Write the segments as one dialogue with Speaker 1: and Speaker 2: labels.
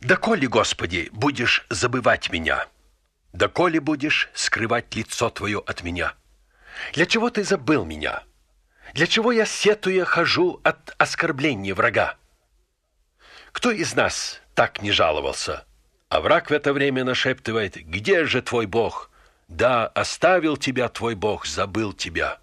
Speaker 1: Доколе, Господи, будешь забывать меня? Доколе будешь скрывать лицо Твое от меня? Для чего Ты забыл меня? Для чего я, сетуя, хожу от оскорбления врага? Кто из нас так не жаловался? А враг в это время нашептывает: где же твой Бог? Да, оставил тебя твой Бог, забыл тебя.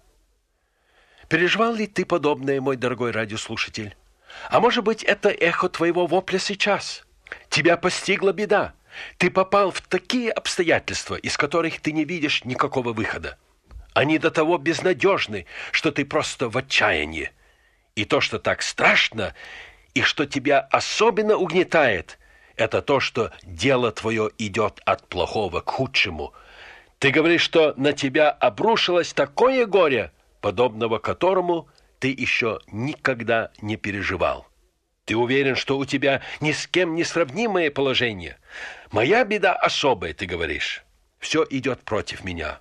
Speaker 1: Переживал ли ты подобное, мой дорогой радиослушатель? А может быть, это эхо твоего вопля сейчас? Тебя постигла беда. Ты попал в такие обстоятельства, из которых ты не видишь никакого выхода. Они до того безнадежны, что ты просто в отчаянии. И то, что так страшно, и что тебя особенно угнетает, это то, что дело твое идет от плохого к худшему. Ты говоришь, что на тебя обрушилось такое горе, подобного которому ты еще никогда не переживал. Ты уверен, что у тебя ни с кем не сравнимое положение. Моя беда особая, ты говоришь. Все идет против меня.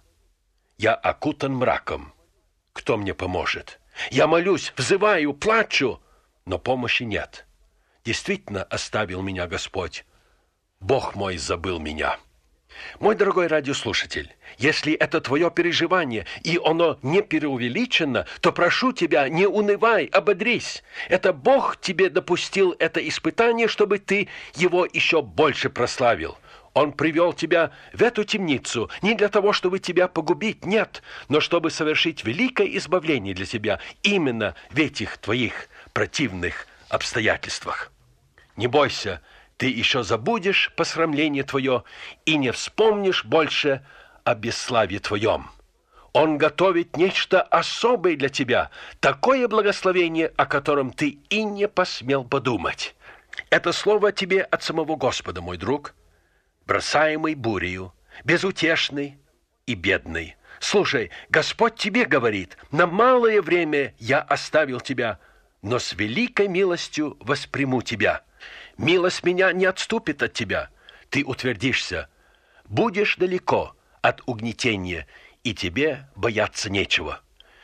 Speaker 1: Я окутан мраком. Кто мне поможет? Я молюсь, взываю, плачу, но помощи нет. Действительно оставил меня Господь. Бог мой забыл меня. Мой дорогой радиослушатель, если это твое переживание, и оно не преувеличено, то прошу тебя, не унывай, ободрись. Это Бог тебе допустил это испытание, чтобы ты его еще больше прославил. Он привел тебя в эту темницу не для того, чтобы тебя погубить, нет, но чтобы совершить великое избавление для тебя именно в этих твоих противных обстоятельствах. Не бойся, ты еще забудешь посрамление твое и не вспомнишь больше о бесславии твоем. Он готовит нечто особое для тебя, такое благословение, о котором ты и не посмел подумать. Это слово тебе от самого Господа, мой друг, бросаемый бурею, безутешный и бедный. Слушай, Господь тебе говорит: на малое время я оставил тебя, но с великой милостью восприму тебя. Милость меня не отступит от тебя. Ты утвердишься, будешь далеко от угнетения, и тебе бояться нечего.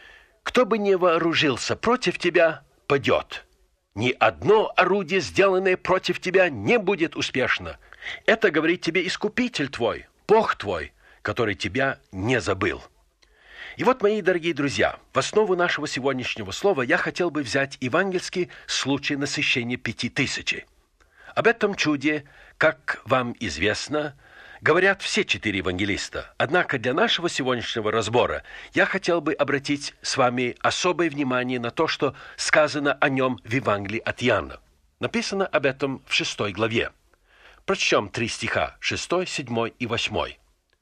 Speaker 1: Кто бы ни вооружился против тебя, падет. Ни одно орудие, сделанное против тебя, не будет успешно. Это говорит тебе Искупитель твой, Бог твой, который тебя не забыл. И вот, мои дорогие друзья, в основу нашего сегодняшнего слова я хотел бы взять евангельский случай насыщения 5000. Об этом чуде, как вам известно, говорят все 4 евангелиста. Однако для нашего сегодняшнего разбора я хотел бы обратить с вами особое внимание на то, что сказано о нем в Евангелии от Иоанна. Написано об этом в 6 главе. Прочтем 3 стиха, 6, 7 и 8.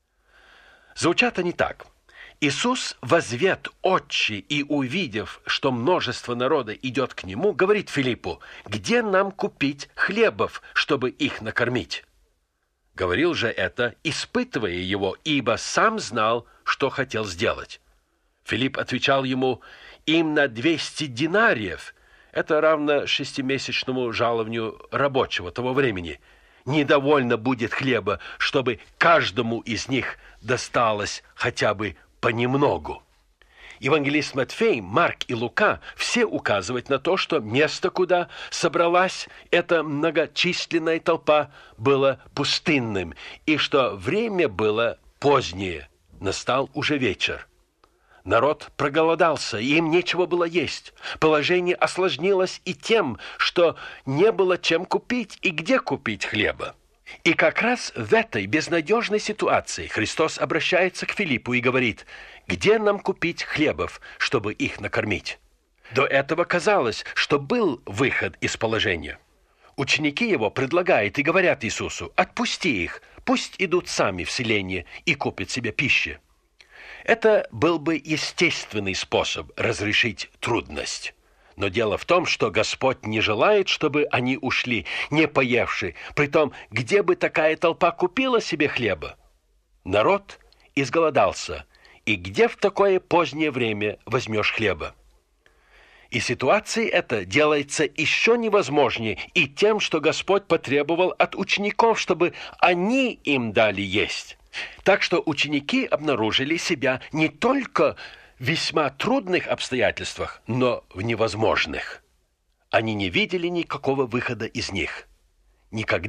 Speaker 1: Звучат они так. Иисус, возвед очи и увидев, что множество народа идет к Нему, говорит Филиппу: где нам купить хлебов, чтобы их накормить? Говорил же это, испытывая его, ибо сам знал, что хотел сделать. Филипп отвечал ему: им на 200 динариев, это равно 6-месячному жалованию рабочего того времени, недовольно будет хлеба, чтобы каждому из них досталось хотя бы понемногу. Евангелист Матфей, Марк и Лука все указывают на то, что место, куда собралась эта многочисленная толпа, было пустынным, и что время было позднее, настал уже вечер. Народ проголодался, и им нечего было есть. Положение осложнилось и тем, что не было чем купить и где купить хлеба. И как раз в этой безнадежной ситуации Христос обращается к Филиппу и говорит: где нам купить хлебов, чтобы их накормить? До этого казалось, что был выход из положения. Ученики его предлагают и говорят Иисусу: отпусти их, пусть идут сами в селение и купят себе пищи. Это был бы естественный способ разрешить трудность. Но дело в том, что Господь не желает, чтобы они ушли, не поевши. Притом, где бы такая толпа купила себе хлеба? Народ изголодался. И где в такое позднее время возьмешь хлеба? И ситуация эта делается еще невозможнее и тем, что Господь потребовал от учеников, чтобы они им дали есть. Так что ученики обнаружили себя не только в весьма трудных обстоятельствах, но в невозможных. Они не видели никакого выхода из них. Никогда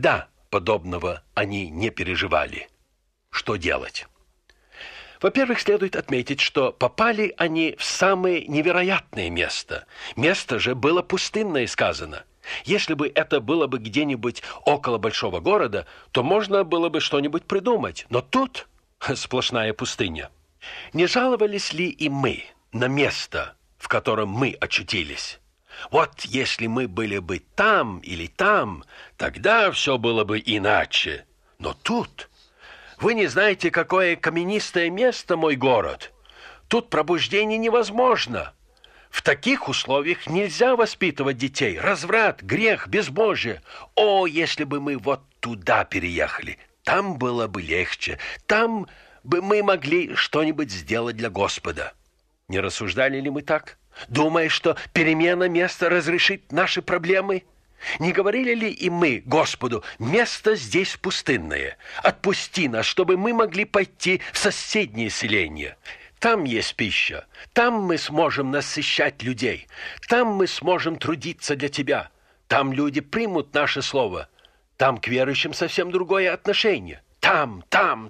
Speaker 1: подобного они не переживали. Что делать? Во-первых, следует отметить, что попали они в самое невероятное место. Место же было пустынное, сказано. Если бы это было бы где-нибудь около большого города, то можно было бы что-нибудь придумать. Но тут сплошная пустыня. Не жаловались ли и мы на место, в котором мы очутились? Вот если мы были бы там или там, тогда все было бы иначе. Но тут... Вы не знаете, какое каменистое место мой город. Тут пробуждение невозможно. В таких условиях нельзя воспитывать детей. Разврат, грех, безбожие. О, если бы мы вот туда переехали, там было бы легче. Там бы мы могли что-нибудь сделать для Господа. Не рассуждали ли мы так? Думая, что перемена места разрешит наши проблемы? Не говорили ли и мы Господу: место здесь пустынное, отпусти нас, чтобы мы могли пойти в соседнее селение? Там есть пища, там мы сможем насыщать людей, там мы сможем трудиться для Тебя, там люди примут наше слово, там к верующим совсем другое отношение. Там.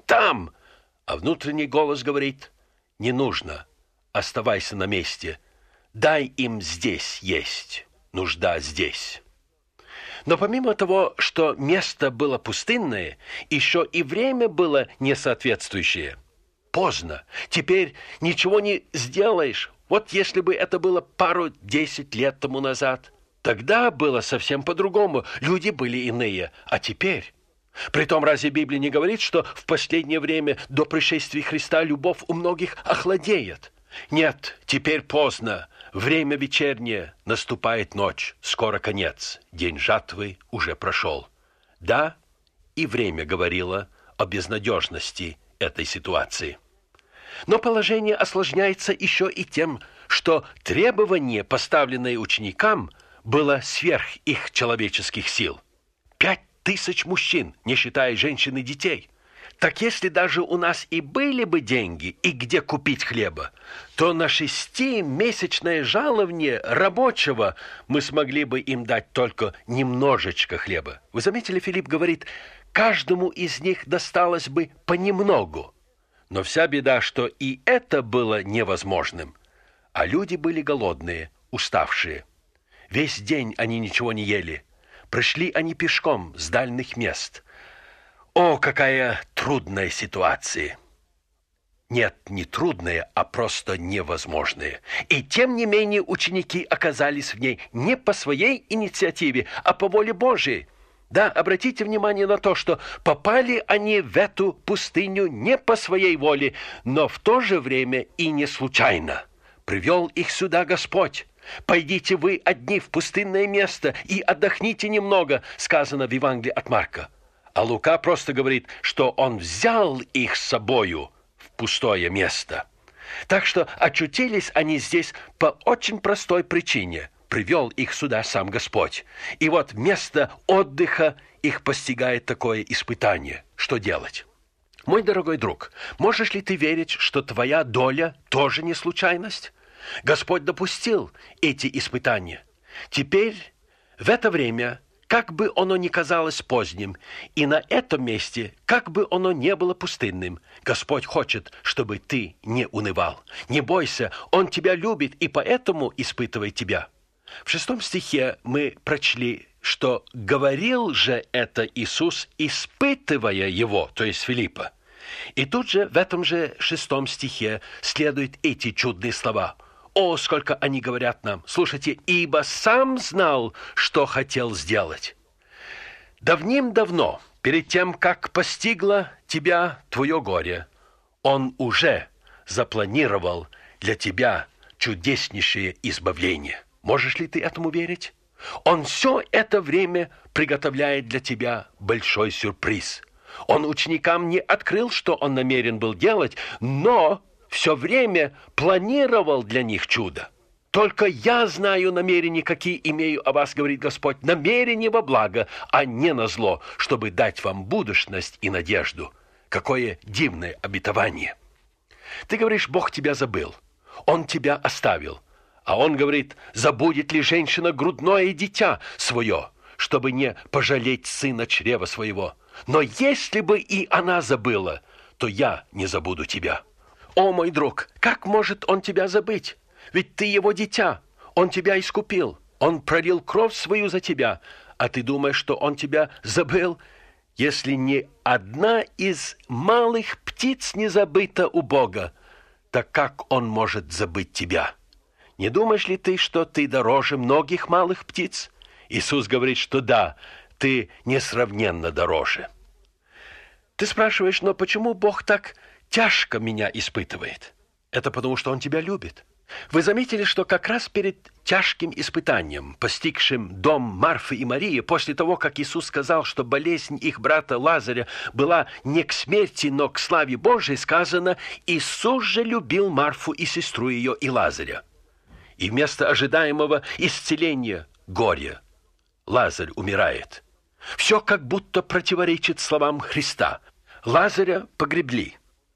Speaker 1: А внутренний голос говорит: не нужно, оставайся на месте, дай им здесь есть, нужда здесь. Но помимо того, что место было пустынное, еще и время было несоответствующее. Поздно. Теперь ничего не сделаешь. Вот если бы это было 10 лет тому назад, тогда было совсем по-другому. Люди были иные. А теперь... Притом, разве Библия не говорит, что в последнее время до пришествия Христа любовь у многих охладеет? Нет, теперь поздно. Время вечернее, наступает ночь, скоро конец, день жатвы уже прошел. Да, и время говорило о безнадежности этой ситуации. Но положение осложняется еще и тем, что требование, поставленное ученикам, было сверх их человеческих сил. 5000 мужчин, не считая женщин и детей. Так если даже у нас и были бы деньги, и где купить хлеба, то на 6-месячное жалование рабочего мы смогли бы им дать только немножечко хлеба. Вы заметили, Филипп говорит, каждому из них досталось бы понемногу. Но вся беда, что и это было невозможным. А люди были голодные, уставшие. Весь день они ничего не ели. Пришли они пешком с дальних мест. О, какая трудная ситуация! Нет, не трудная, а просто невозможная. И тем не менее ученики оказались в ней не по своей инициативе, а по воле Божией. Да, обратите внимание на то, что попали они в эту пустыню не по своей воле, но в то же время и не случайно. Привел их сюда Господь. «Пойдите вы одни в пустынное место и отдохните немного», сказано в Евангелии от Марка. А Лука просто говорит, что он взял их с собою в пустое место. Так что очутились они здесь по очень простой причине. Привел их сюда сам Господь. И вот вместо отдыха их постигает такое испытание. Что делать? Мой дорогой друг, можешь ли ты верить, что твоя доля тоже не случайность? Господь допустил эти испытания. Теперь, в это время, как бы оно ни казалось поздним, и на этом месте, как бы оно ни было пустынным, Господь хочет, чтобы ты не унывал. Не бойся, Он тебя любит и поэтому испытывает тебя. В 6 стихе мы прочли, что говорил же это Иисус, испытывая его, то есть Филиппа. И тут же в этом же 6 стихе следуют эти чудные слова. О, сколько они говорят нам! Слушайте, ибо сам знал, что хотел сделать. Давным-давно, перед тем, как постигло тебя твое горе, Он уже запланировал для тебя чудеснейшее избавление. Можешь ли ты этому верить? Он все это время приготовляет для тебя большой сюрприз. Он ученикам не открыл, что он намерен был делать, но все время планировал для них чудо. «Только я знаю намерения, какие имею о вас, говорит Господь, намерения во благо, а не на зло, чтобы дать вам будущность и надежду». Какое дивное обетование! Ты говоришь, Бог тебя забыл, Он тебя оставил. А Он говорит, забудет ли женщина грудное дитя свое? чтобы не пожалеть сына чрева своего. Но если бы и она забыла, то я не забуду тебя. О, мой друг, как может он тебя забыть? Ведь ты его дитя, он тебя искупил, он пролил кровь свою за тебя, а ты думаешь, что он тебя забыл? Если ни одна из малых птиц не забыта у Бога, так как он может забыть тебя? Не думаешь ли ты, что ты дороже многих малых птиц? Иисус говорит, что да, ты несравненно дороже. Ты спрашиваешь, но почему Бог так тяжко меня испытывает? Это потому, что Он тебя любит. Вы заметили, что как раз перед тяжким испытанием, постигшим дом Марфы и Марии, после того, как Иисус сказал, что болезнь их брата Лазаря была не к смерти, но к славе Божией, сказано, Иисус же любил Марфу и сестру ее и Лазаря. И вместо ожидаемого исцеления горе Лазарь умирает. Все как будто противоречит словам Христа. Лазаря погребли.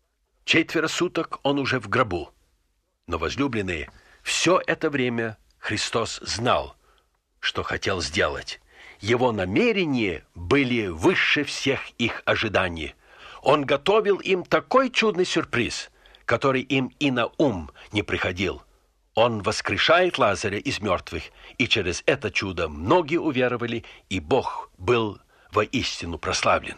Speaker 1: 4 суток он уже в гробу. Но, возлюбленные, все это время Христос знал, что хотел сделать. Его намерения были выше всех их ожиданий. Он готовил им такой чудный сюрприз, который им и на ум не приходил. Он воскрешает Лазаря из мертвых, и через это чудо многие уверовали, и Бог был воистину прославлен.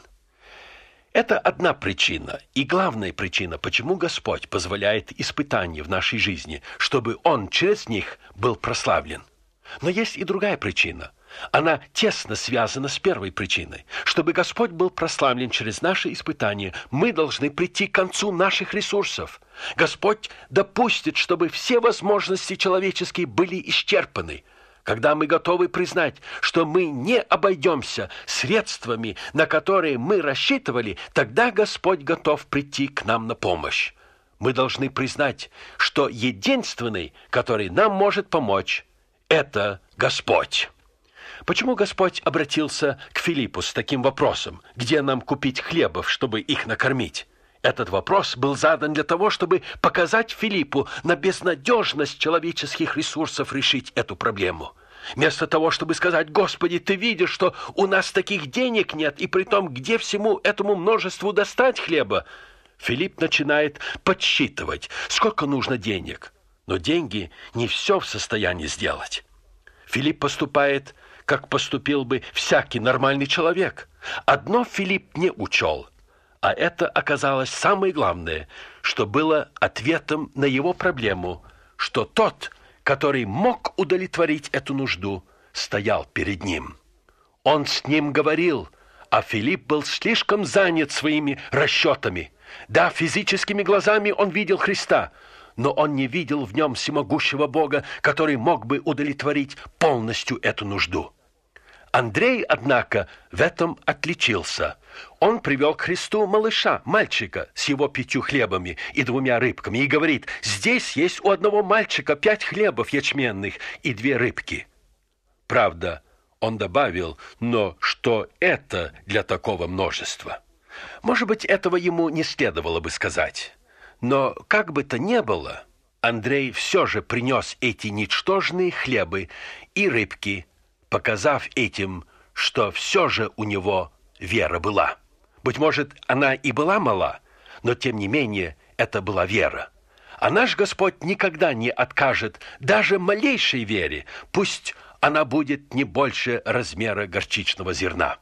Speaker 1: Это одна причина, и главная причина, почему Господь позволяет испытания в нашей жизни, чтобы Он через них был прославлен. Но есть и другая причина. Она тесно связана с первой причиной. Чтобы Господь был прославлен через наши испытания, мы должны прийти к концу наших ресурсов. Господь допустит, чтобы все возможности человеческие были исчерпаны. Когда мы готовы признать, что мы не обойдемся средствами, на которые мы рассчитывали, тогда Господь готов прийти к нам на помощь. Мы должны признать, что единственный, который нам может помочь, это Господь. Почему Господь обратился к Филиппу с таким вопросом, где нам купить хлебов, чтобы их накормить? Этот вопрос был задан для того, чтобы показать Филиппу на безнадежность человеческих ресурсов решить эту проблему. Вместо того, чтобы сказать: «Господи, ты видишь, что у нас таких денег нет, и притом где всему этому множеству достать хлеба?» Филипп начинает подсчитывать, сколько нужно денег. Но деньги не все в состоянии сделать. Филипп поступает, как поступил бы всякий нормальный человек. Одно Филипп не учел. А это оказалось самое главное, что было ответом на его проблему, что тот, который мог удовлетворить эту нужду, стоял перед ним. Он с ним говорил, а Филипп был слишком занят своими расчетами. Да, физическими глазами он видел Христа, но он не видел в нем всемогущего Бога, который мог бы удовлетворить полностью эту нужду. Андрей, однако, в этом отличился. Он привел к Христу малыша, мальчика, с его 5 хлебами и 2 рыбками, и говорит: «Здесь есть у одного мальчика 5 хлебов ячменных и 2 рыбки». Правда, он добавил: «Но что это для такого множества?» Может быть, этого ему не следовало бы сказать. Но как бы то ни было, Андрей все же принес эти ничтожные хлебы и рыбки, показав этим, что все же у него вера была. Быть может, она и была мала, но тем не менее это была вера. А наш Господь никогда не откажет даже малейшей вере, пусть она будет не больше размера горчичного зерна.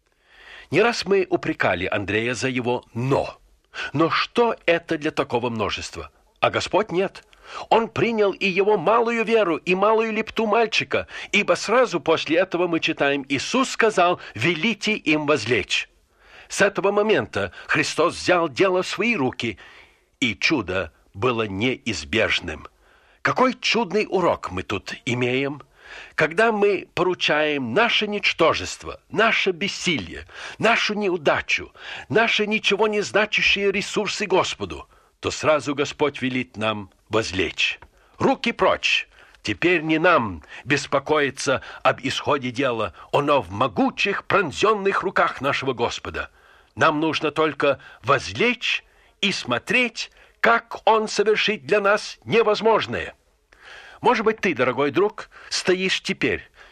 Speaker 1: Не раз мы упрекали Андрея за его «но». Но что это для такого множества? А Господь нет. Он принял и его малую веру, и малую лепту мальчика, ибо сразу после этого мы читаем: Иисус сказал: «Велите им возлечь». С этого момента Христос взял дело в свои руки, и чудо было неизбежным. Какой чудный урок мы тут имеем? Когда мы поручаем наше ничтожество, наше бессилие, нашу неудачу, наши ничего не значащие ресурсы Господу, то сразу Господь велит нам возлечь. Руки прочь! Теперь не нам беспокоиться об исходе дела, оно в могучих, пронзенных руках нашего Господа. Нам нужно только возлечь и смотреть, как Он совершит для нас невозможное. Может быть, ты, дорогой друг, стоишь теперь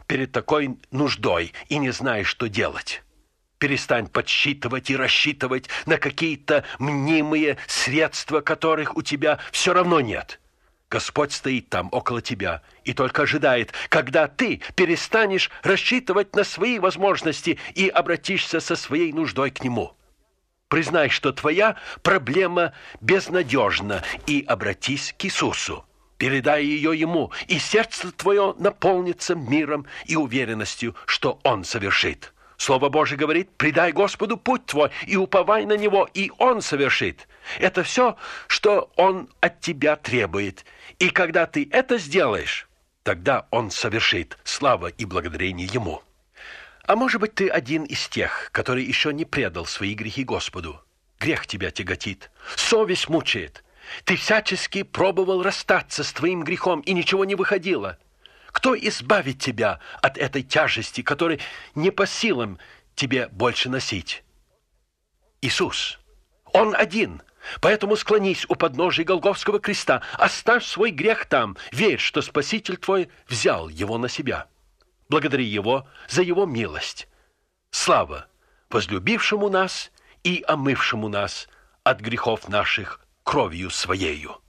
Speaker 1: перед такой нуждой и не знаешь, что делать. Перестань подсчитывать и рассчитывать на какие-то мнимые средства, которых у тебя все равно нет. Господь стоит там, около тебя, и только ожидает, когда ты перестанешь рассчитывать на свои возможности и обратишься со своей нуждой к Нему. Признай, что твоя проблема безнадежна, и обратись к Иисусу. Передай ее Ему, и сердце твое наполнится миром и уверенностью, что Он совершит. Слово Божие говорит: предай Господу путь твой и уповай на Него, и Он совершит. Это все, что Он от тебя требует. И когда ты это сделаешь, тогда Он совершит. Слава и благодарение Ему. А может быть, ты один из тех, который еще не предал свои грехи Господу. Грех тебя тяготит, совесть мучает. Ты всячески пробовал расстаться с твоим грехом, и ничего не выходило. Кто избавит тебя от этой тяжести, которой не по силам тебе больше носить? Иисус. Он один. Поэтому склонись у подножия Голгофского креста, оставь свой грех там, верь, что Спаситель твой взял его на себя. Благодари Его за Его милость. Слава возлюбившему нас и омывшему нас от грехов наших кровью Своею.